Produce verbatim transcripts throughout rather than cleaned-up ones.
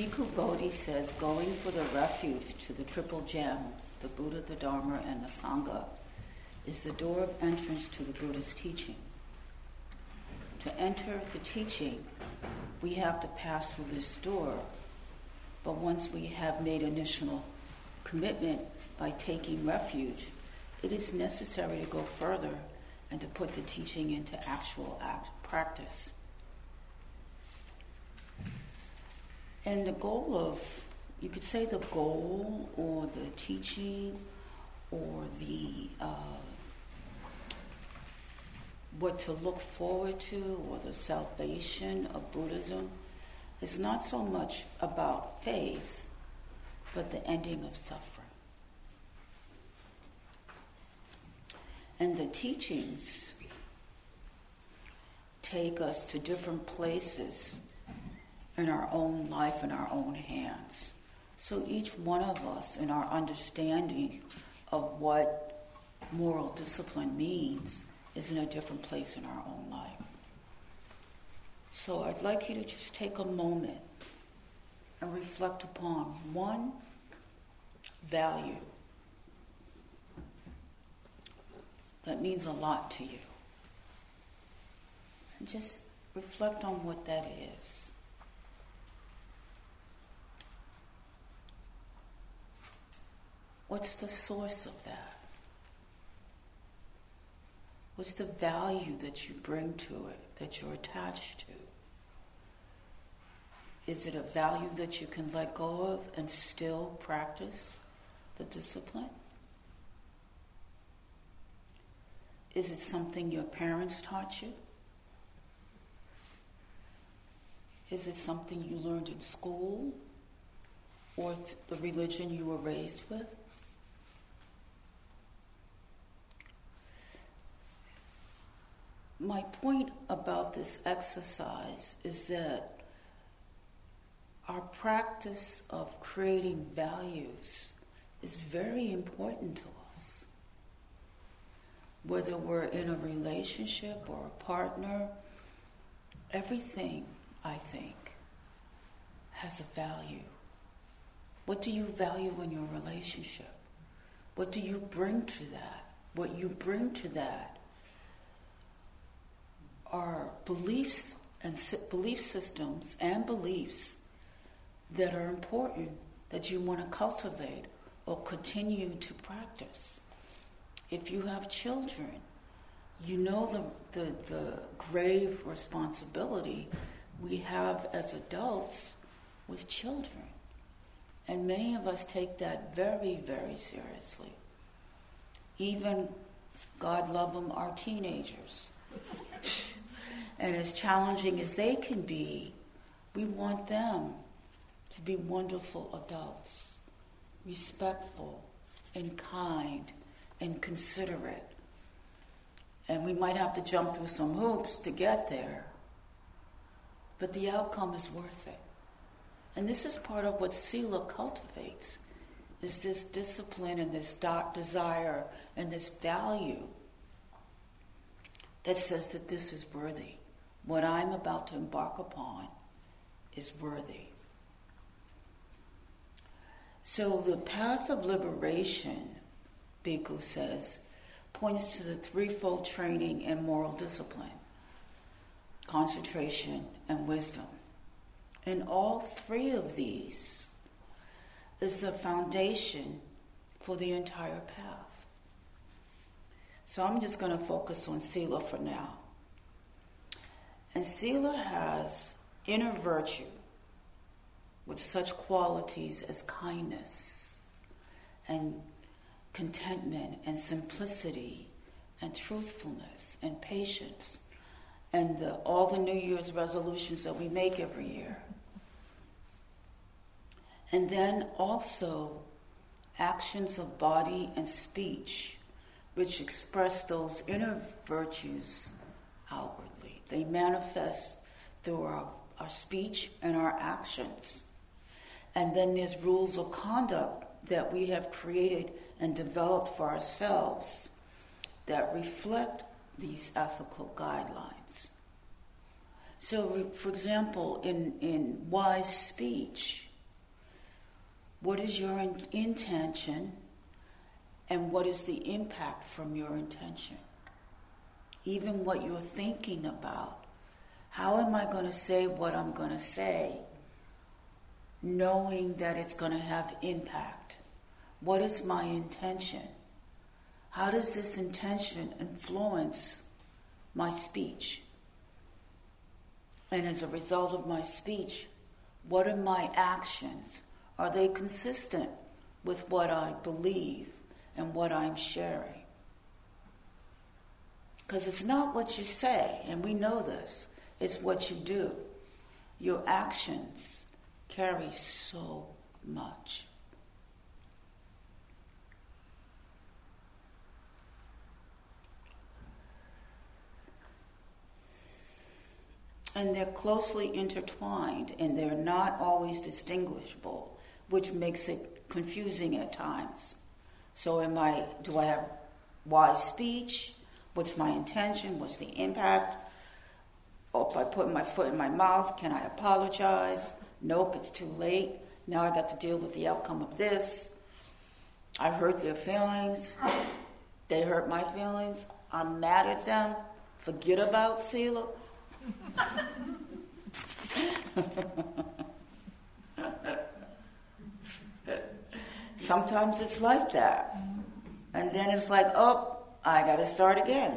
Bhikkhu Bodhi says going for the refuge to the triple gem, the Buddha, the Dharma, and the Sangha, is the door of entrance to the Buddha's teaching. To enter the teaching, we have to pass through this door, but once we have made initial commitment by taking refuge, it is necessary to go further and to put the teaching into actual act, practice. And the goal of, you could say the goal or the teaching or the uh, what to look forward to or the salvation of Buddhism is not so much about faith, but the ending of suffering. And the teachings take us to different places in our own life, in our own hands. So each one of us, in our understanding of what moral discipline means, is in a different place in our own life. So I'd like you to just take a moment and reflect upon one value that means a lot to you. And just reflect on what that is. What's the source of that? What's the value that you bring to it, that you're attached to? Is it a value that you can let go of and still practice the discipline? Is it something your parents taught you? Is it something you learned in school or th- the religion you were raised with? My point about this exercise is that our practice of creating values is very important to us. Whether we're in a relationship or a partner, everything, I think, has a value. What do you value in your relationship? What do you bring to that? What you bring to that are beliefs and si- belief systems and beliefs that are important that you want to cultivate or continue to practice. If you have children, you know the, the, the grave responsibility we have as adults with children. And many of us take that very, very seriously. Even, God love them, our teenagers. And as challenging as they can be, we want them to be wonderful adults, respectful and kind and considerate. And we might have to jump through some hoops to get there, but the outcome is worth it. And this is part of what Sila cultivates, is this discipline and this do- desire and this value that says that this is worthy. What I'm about to embark upon is worthy. So the path of liberation, Bhikkhu says, points to the threefold training in moral discipline, concentration, and wisdom. And all three of these is the foundation for the entire path. So I'm just going to focus on Sila for now. And Sila has inner virtue with such qualities as kindness and contentment and simplicity and truthfulness and patience and the, all the New Year's resolutions that we make every year. And then also actions of body and speech which express those inner virtues outwardly. They manifest through our, our speech and our actions. And then there's rules of conduct that we have created and developed for ourselves that reflect these ethical guidelines. So, for example, in, in wise speech, What is your in- intention, and what is the impact from your intention? Even what you're thinking about. How am I going to say what I'm going to say, knowing that it's going to have impact? What is my intention? How does this intention influence my speech? And as a result of my speech, what are my actions? Are they consistent with what I believe and what I'm sharing? Because it's not what you say, and we know this. It's what you do. Your actions carry so much. And they're closely intertwined, and they're not always distinguishable, which makes it confusing at times. So am I, do I have wise speech? What's my intention? What's the impact? Or if I put my foot in my mouth, can I apologize? Nope, it's too late. Now I got to deal with the outcome of this. I hurt their feelings. They hurt my feelings. I'm mad at them. Forget about Sila. Sometimes it's like that. And then it's like, oh, I got to start again.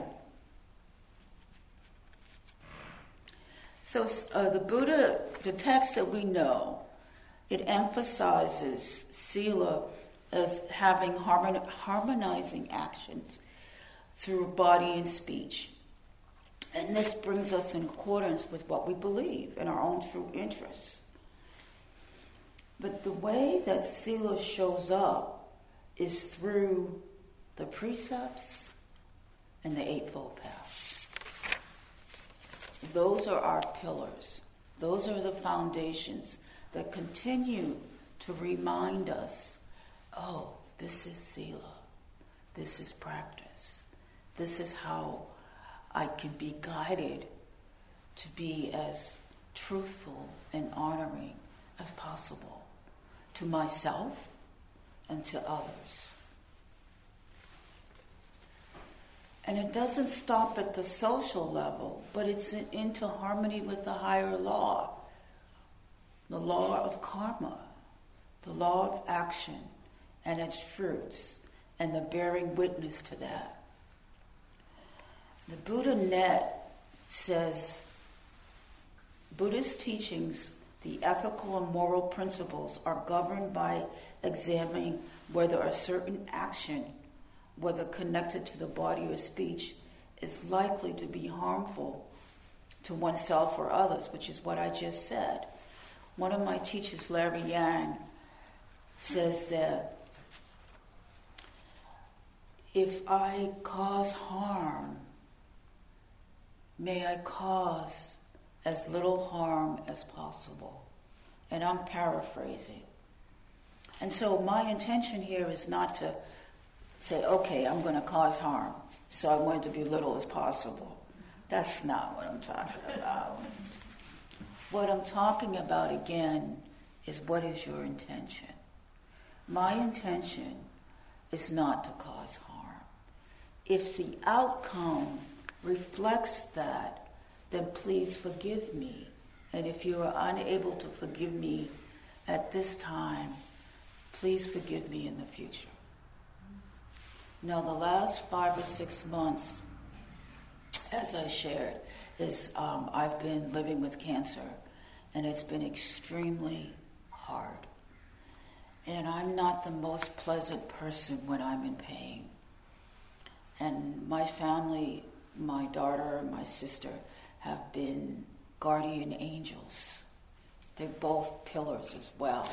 So uh, the Buddha, the text that we know, it emphasizes Sila as having harmoni- harmonizing actions through body and speech. And this brings us in accordance with what we believe in our own true interests. But the way that Sila shows up is through the precepts and the Eightfold Path. Those are our pillars. Those are the foundations that continue to remind us, oh, this is Sila. This is practice. This is how I can be guided to be as truthful and honoring as possible to myself and to others. And it doesn't stop at the social level, but it's in, into harmony with the higher law, the law of karma, the law of action and its fruits, and the bearing witness to that. The Buddha Net says, Buddhist teachings, the ethical and moral principles are governed by examining whether a certain action, whether connected to the body or speech, is likely to be harmful to oneself or others, which is what I just said. One of my teachers, Larry Yang, says that if I cause harm, may I cause as little harm as possible. And I'm paraphrasing. And so my intention here is not to say, okay, I'm going to cause harm, so I want it to be little as possible. That's not what I'm talking about. What I'm talking about, again, is what is your intention? My intention is not to cause harm. If the outcome reflects that, then please forgive me. And if you are unable to forgive me at this time, please forgive me in the future. Now, the last five or six months, as I shared, is um, I've been living with cancer, and it's been extremely hard. And I'm not the most pleasant person when I'm in pain. And my family, my daughter and my sister, have been guardian angels. They're both pillars as well.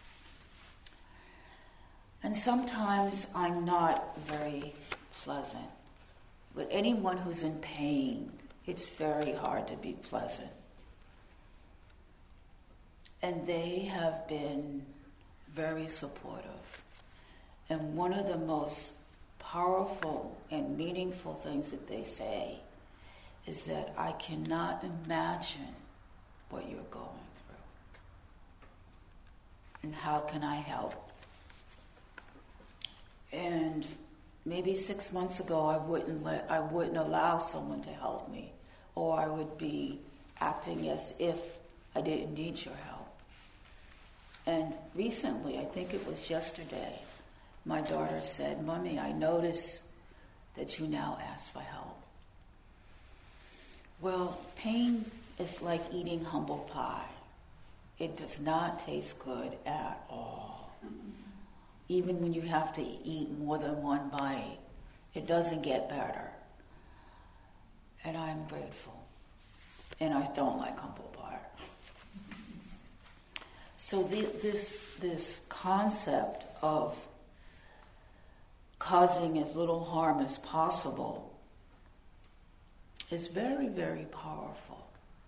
And sometimes I'm not very pleasant. But anyone who's in pain, it's very hard to be pleasant. And they have been very supportive. And one of the most powerful and meaningful things that they say is that I cannot imagine what you're going And how can I help? And maybe six months ago, I wouldn't let, I wouldn't allow someone to help me, or I would be acting as if I didn't need your help. And recently, I think it was yesterday, my daughter said, "Mommy, I notice that you now ask for help." Well, pain is like eating humble pie. It does not taste good at all. Even when you have to eat more than one bite, it doesn't get better. And I'm grateful. And I don't like humble pie. So the, this, this concept of causing as little harm as possible is very, very powerful.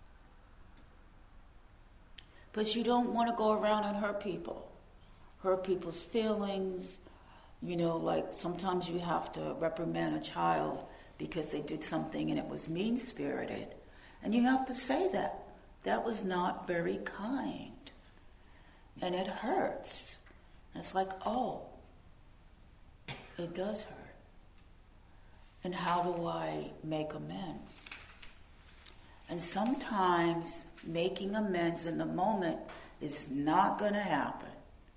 But you don't want to go around and hurt people. Hurt people's feelings. You know, like sometimes you have to reprimand a child because they did something and it was mean-spirited. And you have to say that. That was not very kind. And it hurts. And it's like, oh, it does hurt. And how do I make amends? And sometimes making amends in the moment is not going to happen.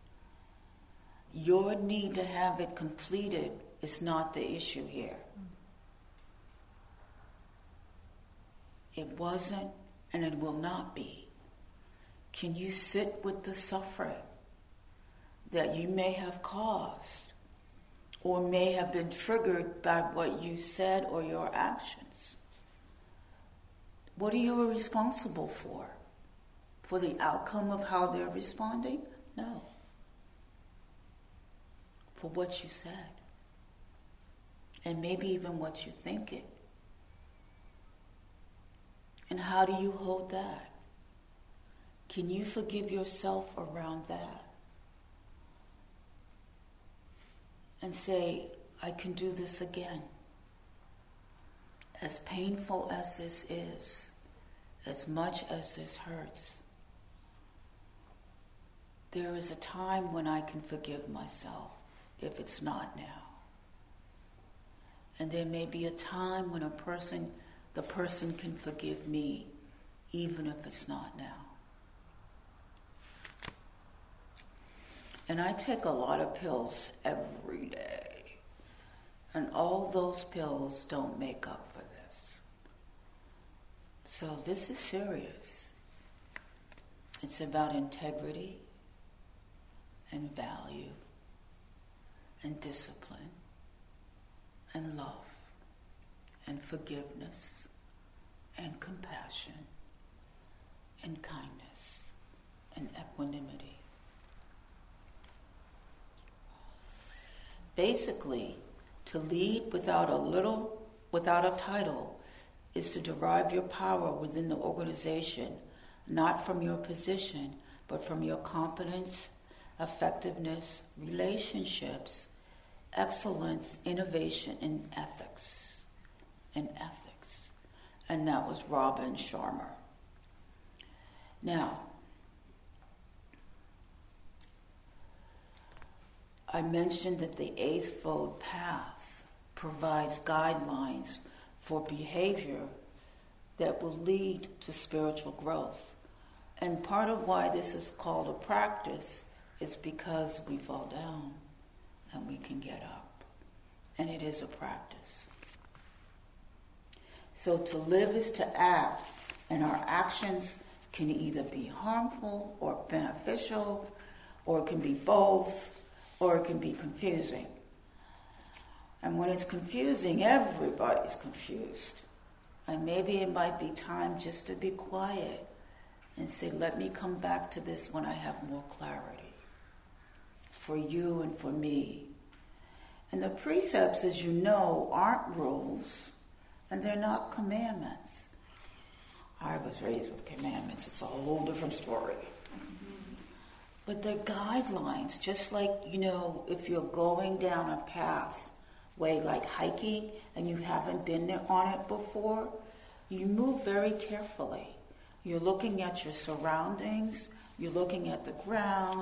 Your need to have it completed is not the issue here. It wasn't, and it will not be. Can you sit with the suffering that you may have caused or may have been triggered by what you said or your actions? What are you responsible for? For the outcome of how they're responding? No. For what you said. And maybe even what you're thinking. And how do you hold that? Can you forgive yourself around that? And say, I can do this again. As painful as this is, as much as this hurts, there is a time when I can forgive myself, if it's not now. And there may be a time when a person, the person can forgive me, even if it's not now. And I take a lot of pills every day. And all those pills don't make up for this. So this is serious. It's about integrity and value and discipline and love and forgiveness and compassion and kindness and equanimity. Basically, to lead without a little, without a title, is to derive your power within the organization, not from your position, but from your competence, effectiveness, relationships, excellence, innovation, and ethics. And ethics. And that was Robin Sharma. Now, I mentioned that the Eightfold Path provides guidelines for behavior that will lead to spiritual growth. And part of why this is called a practice is because we fall down and we can get up. And it is a practice. So to live is to act, and our actions can either be harmful or beneficial, or it can be both, or it can be confusing. And when it's confusing, everybody's confused. And maybe it might be time just to be quiet and say, let me come back to this when I have more clarity. For you and for me. And the precepts, as you know, aren't rules, and they're not commandments. I was raised with commandments. It's a whole different story. But they're guidelines, just like, you know, if you're going down a pathway like hiking and you haven't been there on it before, you move very carefully. You're looking at your surroundings, you're looking at the ground,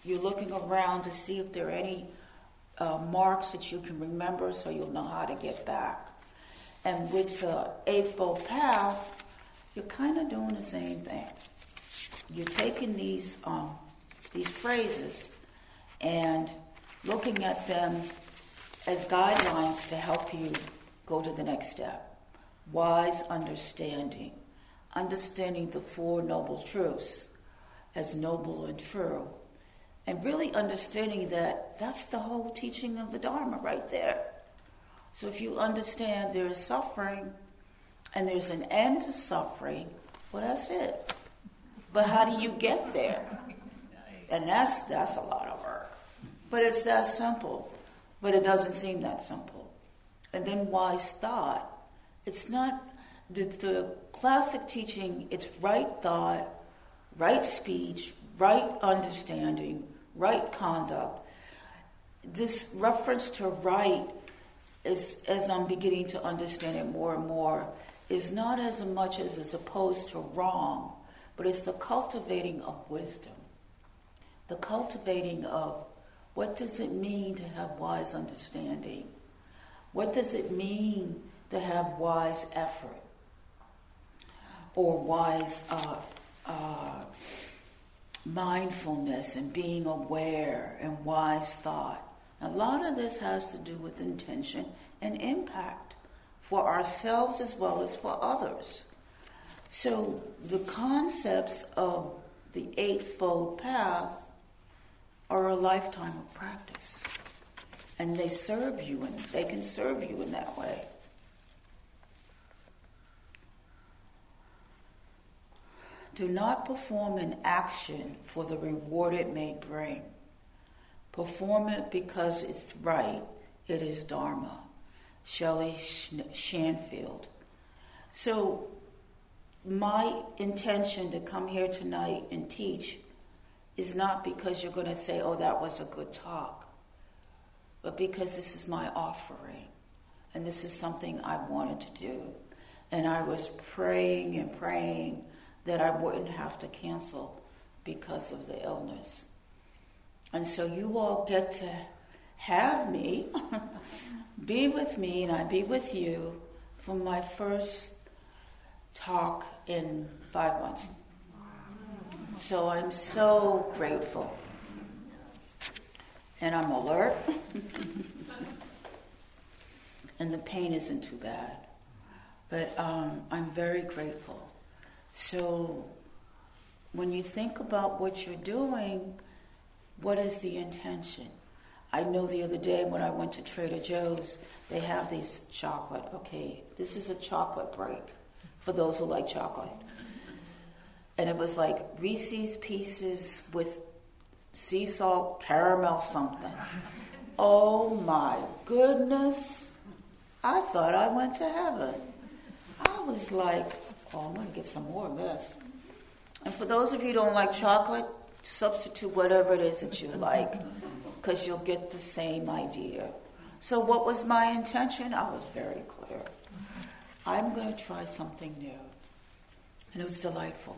you're looking around to see if there are any uh, marks that you can remember so you'll know how to get back. And with the Eightfold Path, you're kind of doing the same thing. You're taking these um, these phrases and looking at them as guidelines to help you go to the next step. Wise understanding. Understanding the Four Noble Truths as noble and true. And really understanding that that's the whole teaching of the Dharma right there. So if you understand there is suffering and there's an end to suffering, well, that's it. But how do you get there? And that's that's a lot of work. But it's that simple. But it doesn't seem that simple. And then wise thought. It's not the, the classic teaching, it's right thought, right speech, right understanding, right conduct. This reference to right is, as I'm beginning to understand it more and more, is not as much as as opposed to wrong, but it's the cultivating of wisdom. The cultivating of what does it mean to have wise understanding? What does it mean to have wise effort? Or wise uh, uh, mindfulness and being aware and wise thought. A lot of this has to do with intention and impact for ourselves as well as for others. So the concepts of the Eightfold Path are a lifetime of practice. And they serve you, and they can serve you in that way. Do not perform an action for the reward it may bring. Perform it because it's right. It is Dharma. Shelley Shanfield. So my intention to come here tonight and teach is not because you're going to say, oh, that was a good talk, but because this is my offering, and this is something I wanted to do. And I was praying and praying that I wouldn't have to cancel because of the illness. And so you all get to have me, be with me, and I be with you for my first talk in five months. So I'm so grateful. And I'm alert. And the pain isn't too bad. But um, I'm very grateful. So when you think about what you're doing, what is the intention? I know the other day when I went to Trader Joe's, they have these chocolate. Okay, this is a chocolate break for those who like chocolate. And it was like Reese's Pieces with sea salt, caramel something. Oh my goodness. I thought I went to heaven. I was like, oh, I'm going to get some more of this. And for those of you who don't like chocolate, substitute whatever it is that you like, because you'll get the same idea. So what was my intention? I was very clear. I'm going to try something new. And it was delightful.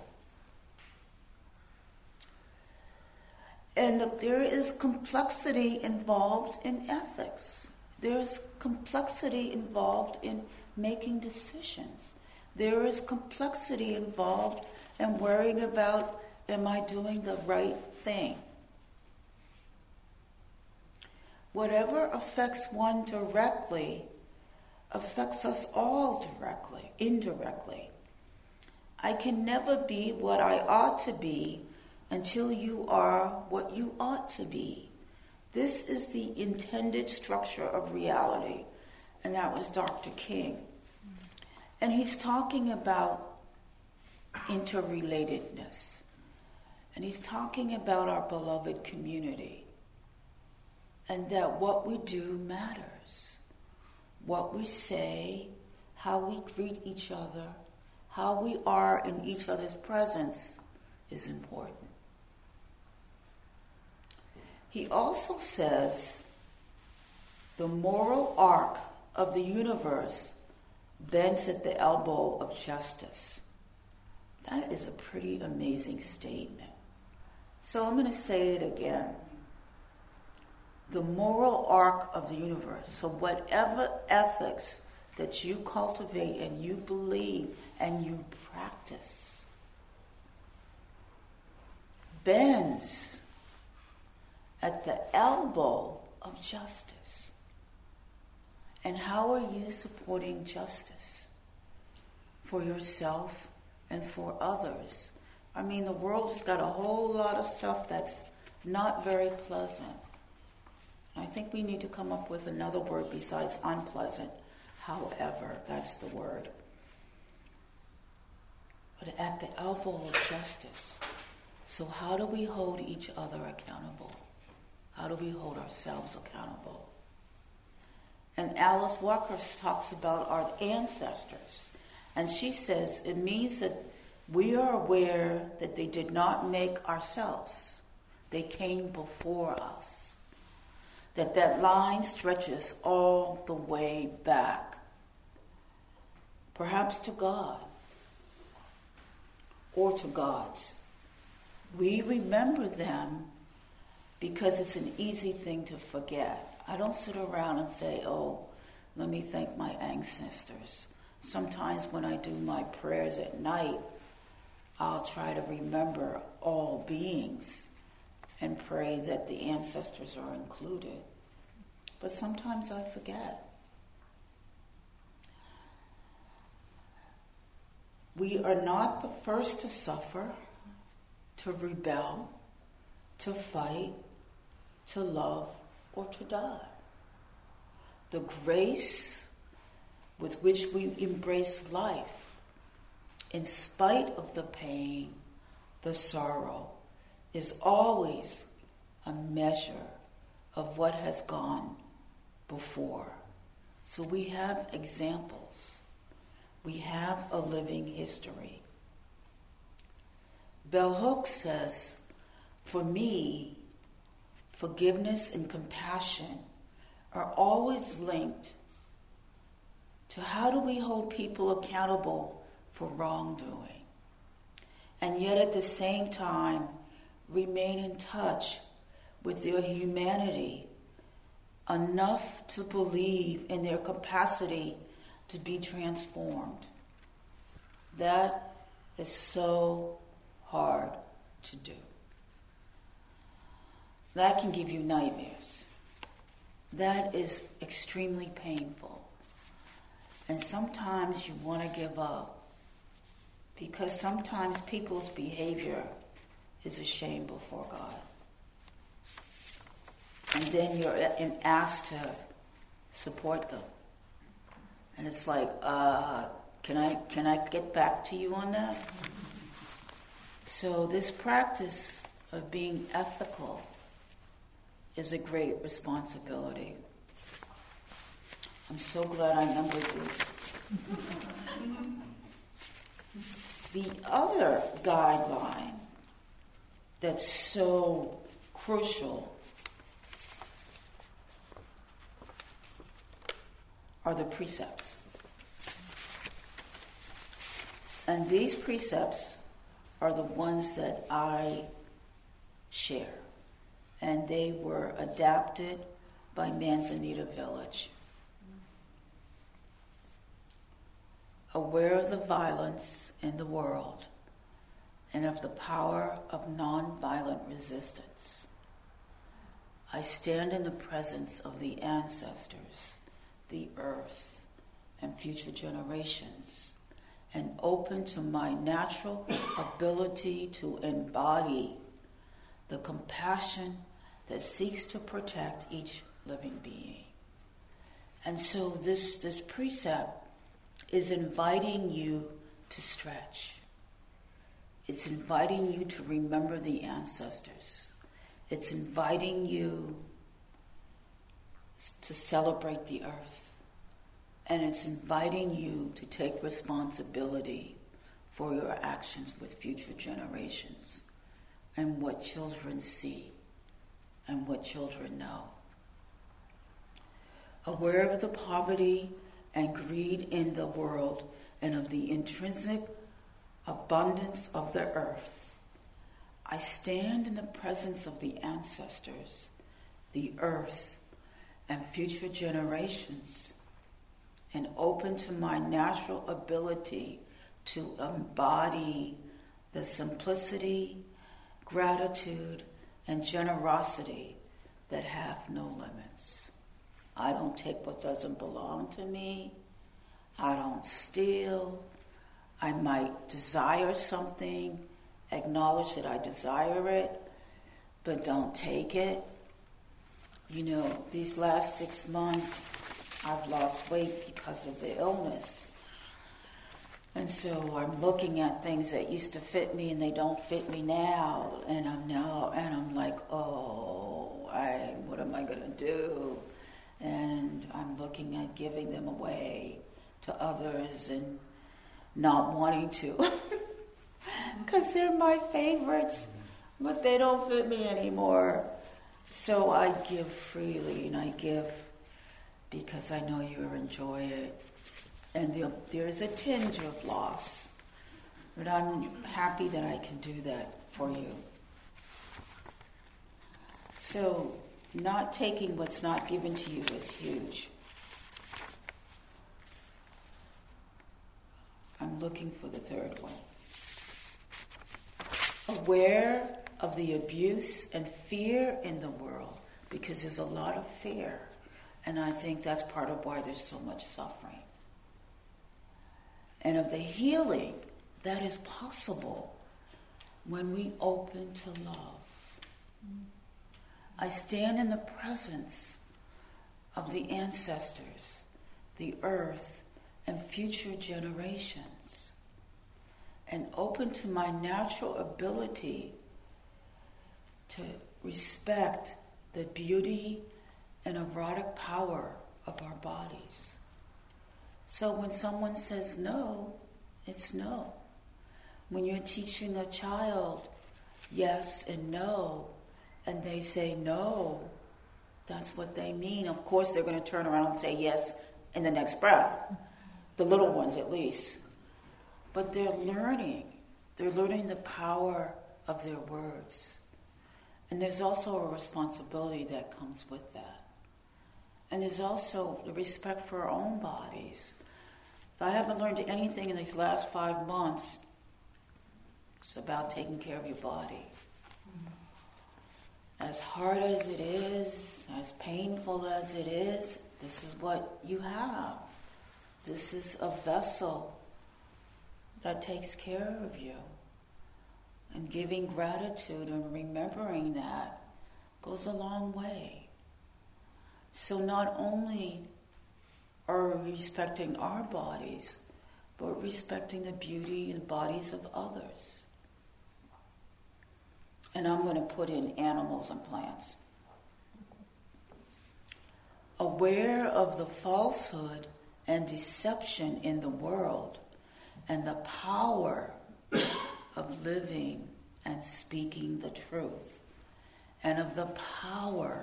And look, there is complexity involved in ethics. There's complexity involved in making decisions. There is complexity involved in worrying about, am I doing the right thing? Whatever affects one directly affects us all directly, indirectly. I can never be what I ought to be until you are what you ought to be. This is the intended structure of reality. And that was Doctor King. And he's talking about interrelatedness. And he's talking about our beloved community. And that what we do matters. What we say, how we greet each other, how we are in each other's presence is important. He also says the moral arc of the universe bends at the elbow of justice. That is a pretty amazing statement. So I'm going to say it again. The moral arc of the universe. So whatever ethics that you cultivate and you believe and you practice bends at the elbow of justice. And how are you supporting justice for yourself and for others? I mean, the world has got a whole lot of stuff that's not very pleasant. I think we need to come up with another word besides unpleasant. However, that's the word. But at the elbow of justice. So how do we hold each other accountable? How do we hold ourselves accountable? And Alice Walker talks about our ancestors. And she says it means that we are aware that they did not make ourselves. They came before us. That that line stretches all the way back. Perhaps to God. Or to gods. We remember them because it's an easy thing to forget. I don't sit around and say, oh, let me thank my ancestors. Sometimes when I do my prayers at night, I'll try to remember all beings and pray that the ancestors are included. But sometimes I forget. We are not the first to suffer, to rebel, to fight, to love, or to die. The grace with which we embrace life, in spite of the pain, the sorrow, is always a measure of what has gone before. So we have examples. We have a living history. Bell Hooks says, for me, forgiveness and compassion are always linked to how do we hold people accountable for wrongdoing, and yet at the same time remain in touch with their humanity enough to believe in their capacity to be transformed. That is so hard to do. That can give you nightmares. That is extremely painful. And sometimes you want to give up because sometimes people's behavior is a shame before God. And then you're asked to support them. And it's like, uh, can I can I get back to you on that? So this practice of being ethical is a great responsibility. I'm so glad I numbered these. The other guideline that's so crucial are the precepts. And these precepts are the ones that I share. And they were adapted by Manzanita Village. Aware of the violence in the world and of the power of nonviolent resistance, I stand in the presence of the ancestors, the earth, and future generations, and open to my natural ability to embody the compassion that seeks to protect each living being. And so this, this precept is inviting you to stretch. It's inviting you to remember the ancestors. It's inviting you to celebrate the earth. And it's inviting you to take responsibility for your actions with future generations and what children see and what children know. Aware of the poverty and greed in the world and of the intrinsic abundance of the earth, I stand in the presence of the ancestors, the earth, and future generations, and open to my natural ability to embody the simplicity, gratitude, and generosity that have no limits. I don't take what doesn't belong to me. I don't steal. I might desire something, acknowledge that I desire it, but don't take it. You know, these last six months, I've lost weight because of the illness. And so I'm looking at things that used to fit me and they don't fit me now. And I'm now, and I'm like, oh, I, what am I going to do? And I'm looking at giving them away to others and not wanting to. Because they're my favorites, but they don't fit me anymore. So I give freely, and I give because I know you'll enjoy it. And there's a tinge of loss, but I'm happy that I can do that for you. So not taking what's not given to you is huge. I'm looking for the third one. Aware of the abuse and fear in the world, because there's a lot of fear, and I think that's part of why there's so much suffering. And of the healing that is possible when we open to love. I stand in the presence of the ancestors, the earth, and future generations, and open to my natural ability to respect the beauty and erotic power of our bodies. So when someone says no, it's no. When you're teaching a child yes and no, and they say no, that's what they mean. Of course, they're going to turn around and say yes in the next breath. The little ones, at least. But they're learning. They're learning the power of their words. And there's also a responsibility that comes with that. And there's also the respect for our own bodies. If I haven't learned anything in these last five months, it's about taking care of your body. As hard as it is, as painful as it is, this is what you have. This is a vessel that takes care of you. And giving gratitude and remembering that goes a long way. So not only are we respecting our bodies, but respecting the beauty and bodies of others. And I'm going to put in animals and plants. Aware of the falsehood and deception in the world and the power of living and speaking the truth, and of the power,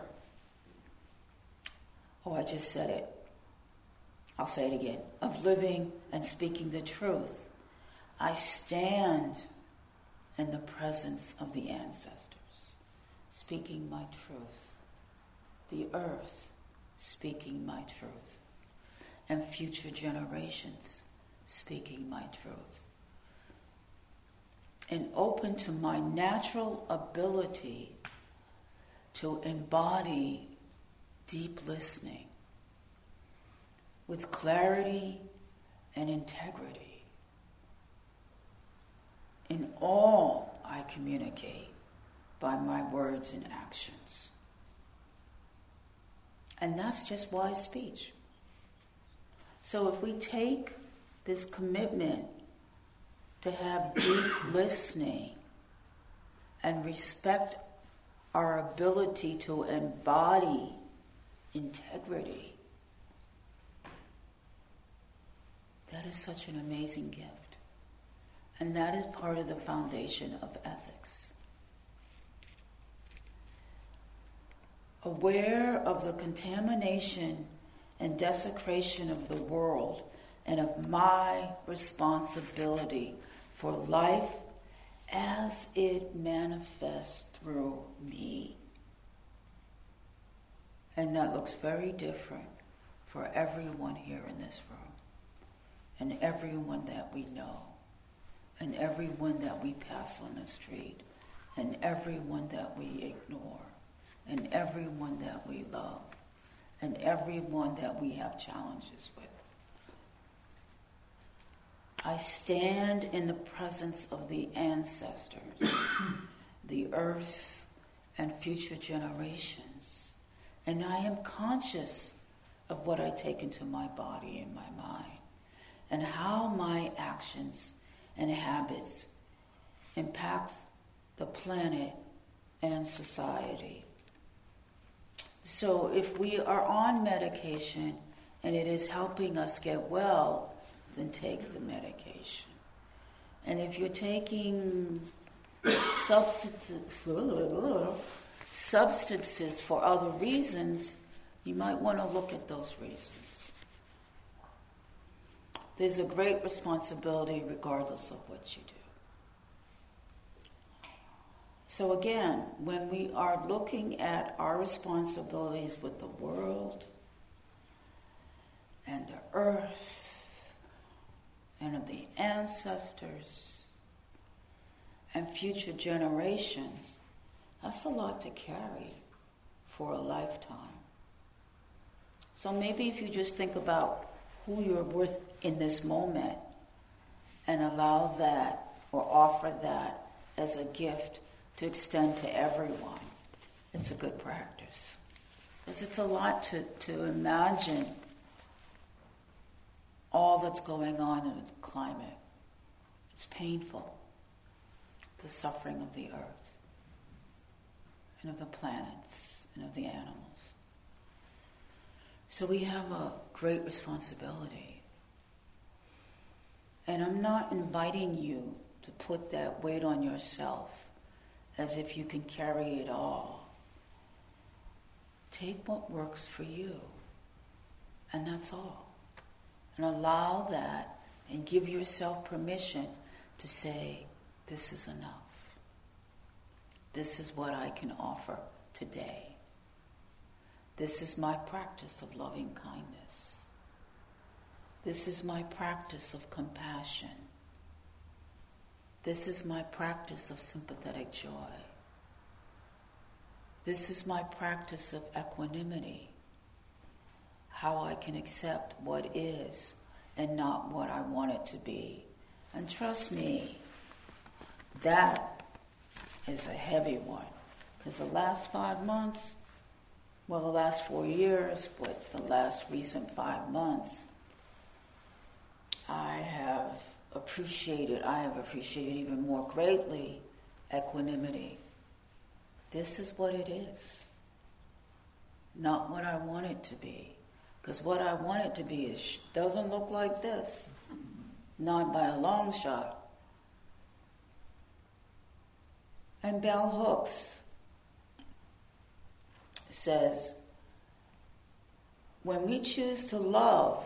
oh, I just said it, I'll say it again, of living and speaking the truth. I stand in the presence of the ancestors, speaking my truth, the earth speaking my truth, and future generations speaking my truth. And open to my natural ability to embody deep listening with clarity and integrity in all I communicate by my words and actions. And that's just wise speech. So if we take this commitment to have deep listening and respect our ability to embody integrity, that is such an amazing gift. And that is part of the foundation of ethics. Aware of the contamination and desecration of the world and of my responsibility for life as it manifests through me. And that looks very different for everyone here in this room, and everyone that we know, and everyone that we pass on the street, and everyone that we ignore, and everyone that we love, and everyone that we have challenges with. I stand in the presence of the ancestors, the earth, and future generations, and I am conscious of what I take into my body and my mind, and how my actions and habits impact the planet and society. So if we are on medication and it is helping us get well, then take the medication. And if you're taking substances, substances for other reasons, you might want to look at those reasons. There's a great responsibility regardless of what you do. So again, when we are looking at our responsibilities with the world and the earth and the ancestors and future generations, that's a lot to carry for a lifetime. So maybe if you just think about who you're with in this moment and allow that or offer that as a gift to extend to everyone, it's a good practice. Because it's a lot to, to imagine all that's going on in the climate. It's painful, the suffering of the earth and of the planets and of the animals. So we have a great responsibility. And I'm not inviting you to put that weight on yourself as if you can carry it all. Take what works for you, and that's all. And allow that and give yourself permission to say, this is enough. This is what I can offer today. This is my practice of loving kindness. This is my practice of compassion. This is my practice of sympathetic joy. This is my practice of equanimity. How I can accept what is and not what I want it to be. And trust me, that is a heavy one. Because the last five months, well, the last four years, but the last recent five months, I have appreciated, I have appreciated even more greatly equanimity. This is what it is. Not what I want it to be. Because what I want it to be is doesn't look like this. Not by a long shot. And Bell Hooks says, when we choose to love,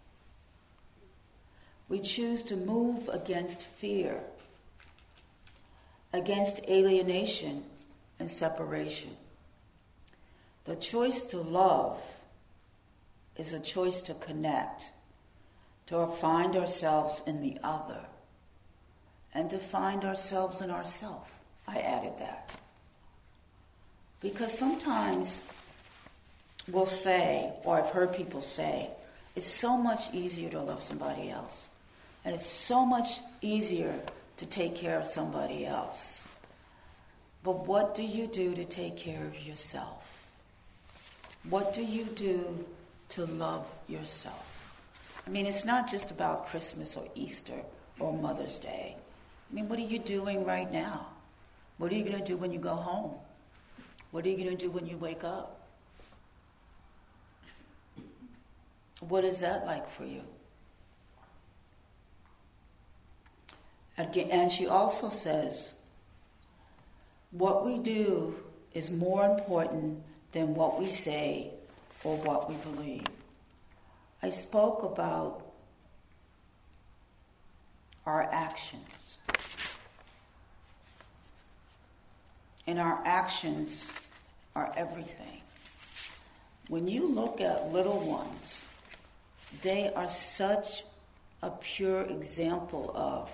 we choose to move against fear, against alienation and separation. The choice to love is a choice to connect, to find ourselves in the other, and to find ourselves in ourself. I added that. Because sometimes we'll say, or I've heard people say, it's so much easier to love somebody else. And it's so much easier to take care of somebody else. But what do you do to take care of yourself? What do you do to love yourself? I mean, it's not just about Christmas or Easter or Mother's Day. I mean, what are you doing right now? What are you going to do when you go home? What are you going to do when you wake up? What is that like for you? Again, and she also says, what we do is more important than what we say or what we believe. I spoke about our actions. and our actions are everything. When you look at little ones, they are such a pure example of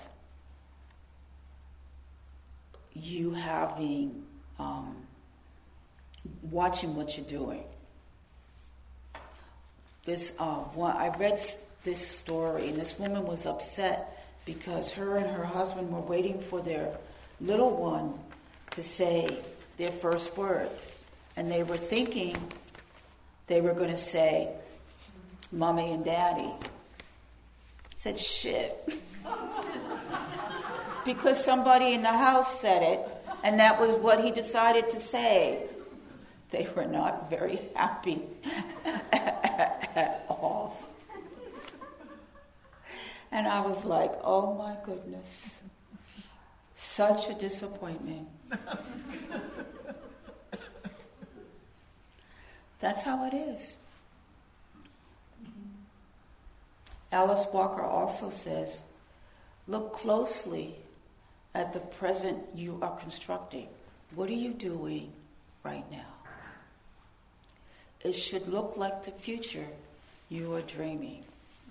you having, um, watching what you're doing. This, uh, one, I read this story, and this woman was upset because her and her husband were waiting for their little one to say their first word. And they were thinking they were going to say, Mommy and Daddy. Said, shit. Because somebody in the house said it, and that was what he decided to say. They were not very happy at all. And I was like, oh my goodness. Such a disappointment. That's how it is. Alice Walker also says, look closely at the present you are constructing. What are you doing right now? It should look like the future you are dreaming.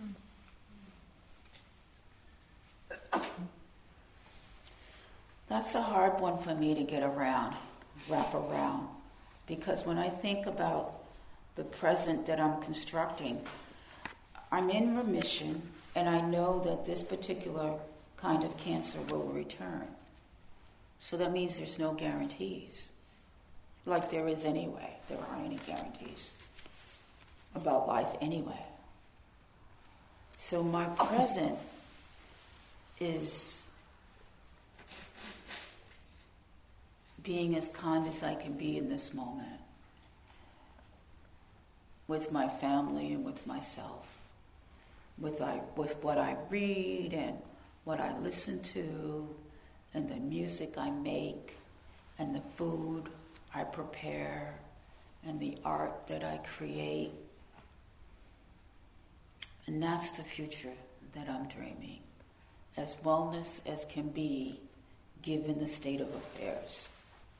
That's a hard one for me to get around, wrap around, because when I think about the present that I'm constructing, I'm in remission, and I know that this particular kind of cancer will return. So that means there's no guarantees, like there is anyway. There aren't any guarantees about life anyway. So my present is being as kind as I can be in this moment, with my family and with myself, with I with what I read and what I listen to, and the music I make, and the food I prepare, and the art that I create. And that's the future that I'm dreaming, as wellness as can be given the state of affairs.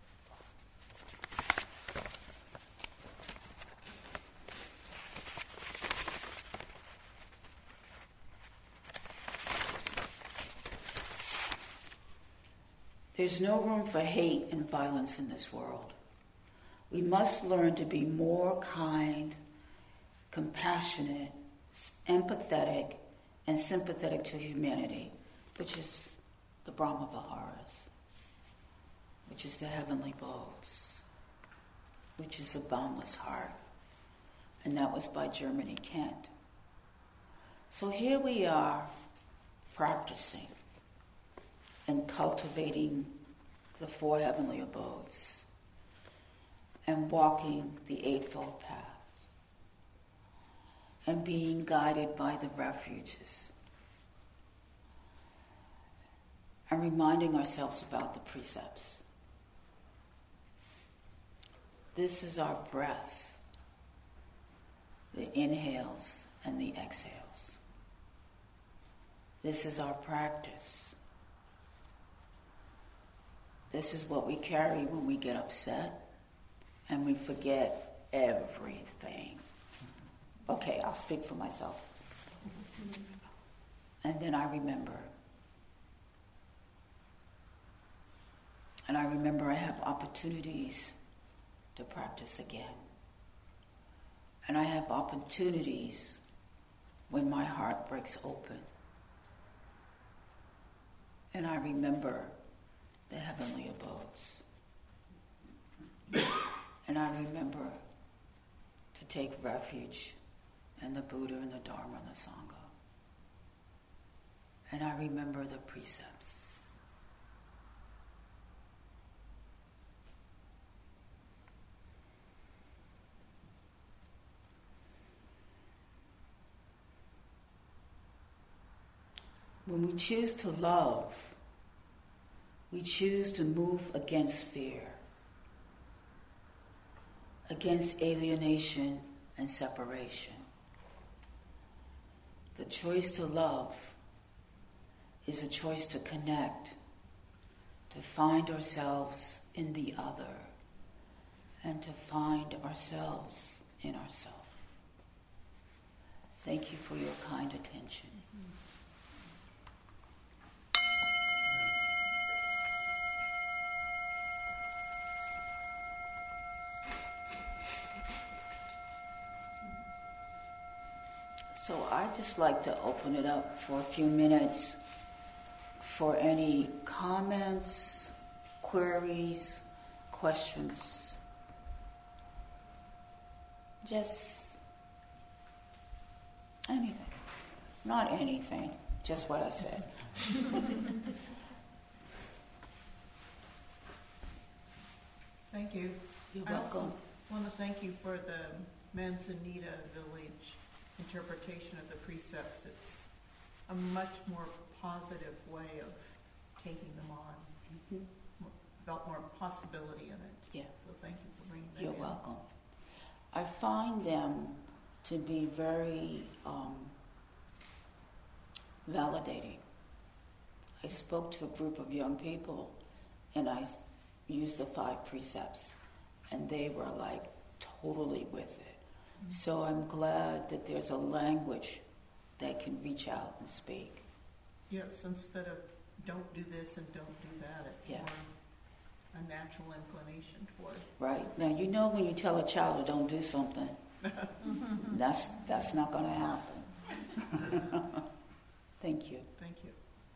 There's no room for hate and violence in this world. We must learn to be more kind, compassionate, empathetic, and sympathetic to humanity, which is the Brahma Viharas, which is the heavenly abodes, which is a boundless heart. And that was by Germany Kent. So here we are practicing and cultivating the four heavenly abodes and walking the Eightfold Path and being guided by the refuges and reminding ourselves about the precepts. This is our breath, the inhales and the exhales. This is our practice. This is what we carry when we get upset and we forget everything. Okay, I'll speak for myself. And then I remember. And I remember I have opportunities to practice again. And I have opportunities when my heart breaks open. And I remember the heavenly abodes. And I remember to take refuge in the Buddha and the Dharma and the Sangha. And I remember the precepts. When we choose to love, we choose to move against fear, against alienation and separation. The choice to love is a choice to connect, to find ourselves in the other, and to find ourselves in ourselves. Thank you for your kind attention. So I'd just like to open it up for a few minutes for any comments, queries, questions. Just anything. Not anything, just what I said. Thank you. You're I welcome. also want to thank you for the Manzanita Village interpretation of the precepts. It's a much more positive way of taking them on. Mm-hmm. Felt more possibility in it. Yeah. So thank you for bringing that You're in. welcome. I find them to be very um, validating. I spoke to a group of young people and I s- used the five precepts and they were like totally with it. Mm-hmm. So I'm glad that there's a language that can reach out and speak. Yes, instead of don't do this and don't do that, it's Yeah. more a natural inclination toward. Right. Now, you know when you tell a child to don't do something, that's that's not going to happen. Thank you. Thank you.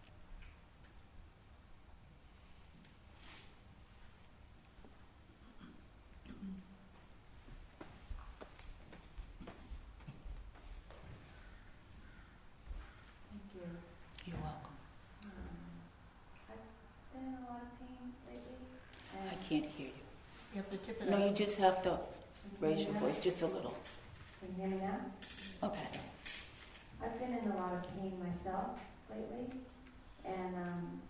Thank you. You're welcome. Um, I've been in a lot of pain lately. And I can't hear you. You have to tip it No, up. you just have to Can you raise hear your me voice now? just a little. Can you hear me now? Okay. I've been in a lot of pain myself lately, and um,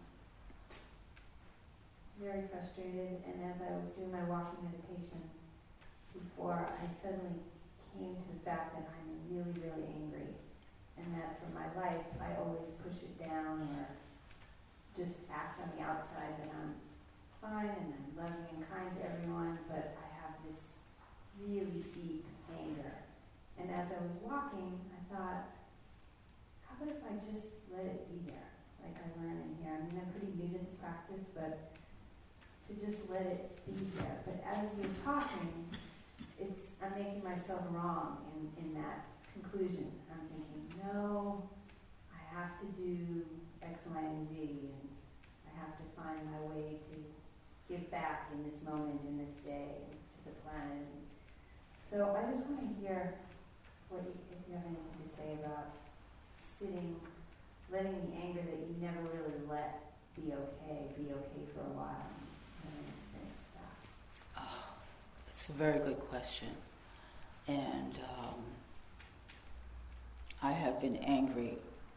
very frustrated. And as I was doing my walking meditation before, I suddenly came to the fact that I'm really, really angry, and that for my life I always push it down or just act on the outside that I'm fine and I'm loving and kind to everyone, but I have this really deep anger. And as I was walking, I thought, how about if I just let it be there, like I learn in here? I mean, I'm pretty new to this practice, but to just let it be there. But as you're talking, it's I'm making myself wrong in, in that conclusion. I'm thinking, no, I have to do X, Y, and Z, and I have to find my way to give back in this moment, in this day, to the planet. So I just want to hear what you, if you have anything to say about sitting, letting the anger that you never really let be okay, be okay for a while. And then experience that. Oh, it's a very good question. And um, I have been angry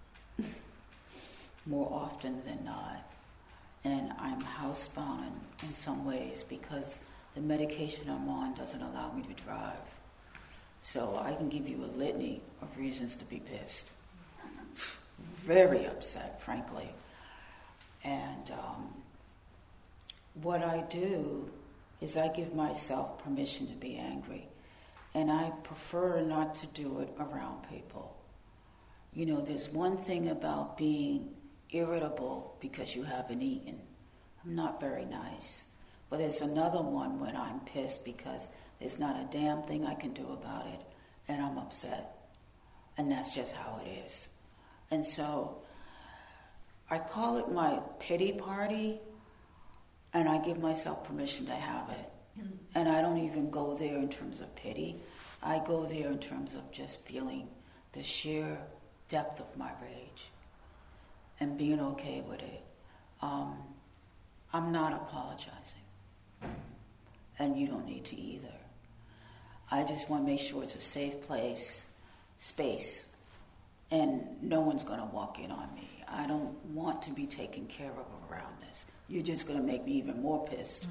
more often than not. And I'm housebound in, in some ways because the medication I'm on doesn't allow me to drive. So I can give you a litany of reasons to be pissed. Very upset, frankly. And um, what I do is I give myself permission to be angry. And I prefer not to do it around people. You know, there's one thing about being irritable because you haven't eaten. I'm not very nice. But there's another one when I'm pissed because there's not a damn thing I can do about it, and I'm upset. And that's just how it is. And so I call it my pity party, and I give myself permission to have it. Mm-hmm. And I don't even go there in terms of pity. I go there in terms of just feeling the sheer depth of my rage and being okay with it. Um, I'm not apologizing. And you don't need to either. I just want to make sure it's a safe place, space, and no one's going to walk in on me. I don't want to be taken care of around this. You're just going to make me even more pissed.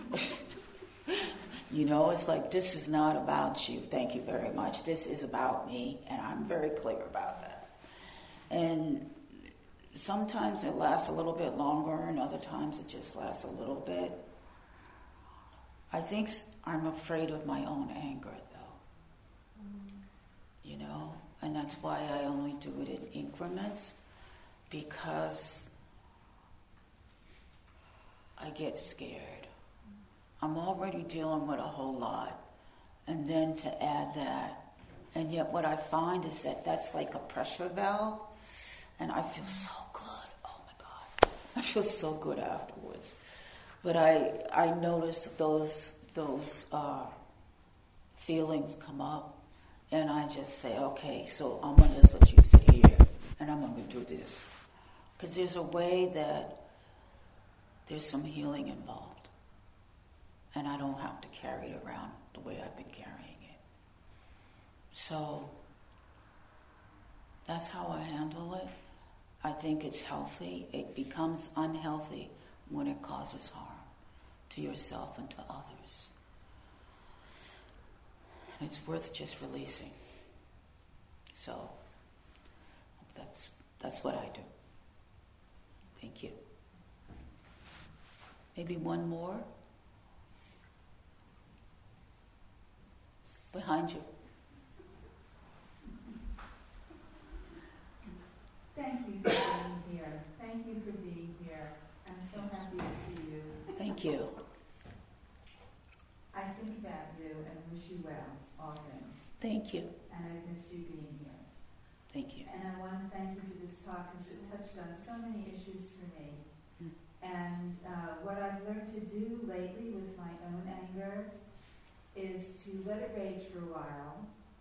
You know, it's like, this is not about you, thank you very much. This is about me, and I'm very clear about that. And sometimes it lasts a little bit longer, and other times it just lasts a little bit. I think s- I'm afraid of my own anger, though. You know, and that's why I only do it in increments, because I get scared. I'm already dealing with a whole lot, and then to add that, and yet what I find is that that's like a pressure valve, and I feel so good. Oh my God, I feel so good afterwards. But I I notice that those those uh, feelings come up, and I just say, okay, so I'm gonna just let you sit here, and I'm gonna do this, because there's a way that there's some healing involved, and I don't have to carry it around the way I've been carrying it. So that's how I handle it. I think it's healthy. It becomes unhealthy when it causes harm to yourself and to others. It's worth just releasing. So that's that's what I do. Thank you. Maybe one more? Behind you. Thank you for being here. Thank you for being here. I'm so happy to see you. Thank you. I think about you and wish you well often, Thank you. and I've missed you being here. Thank you. And I want to thank you for this talk because it touched on so many issues for me. Mm. And uh, what I've learned to do lately with my own anger is to let it rage for a while,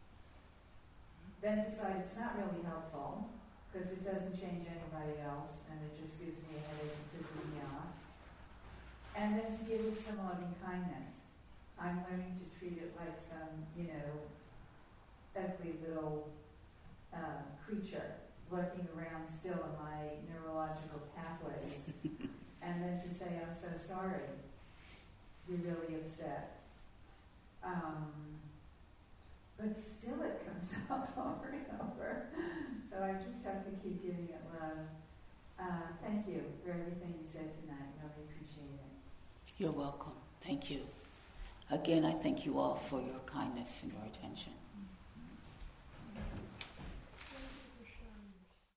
then decide it's not really helpful because it doesn't change anybody else and it just gives me a headache and pisses me off. And then to give it some loving kindness. I'm learning to treat it like some, you know, ugly little uh, creature lurking around still in my neurological pathways. And then to say, I'm so sorry, you're really upset. Um, but still it comes up over and over. So I just have to keep giving it love. Uh, thank you for everything you said tonight. Really appreciate it. You're welcome. Thank you. Again, I thank you all for your kindness and your attention.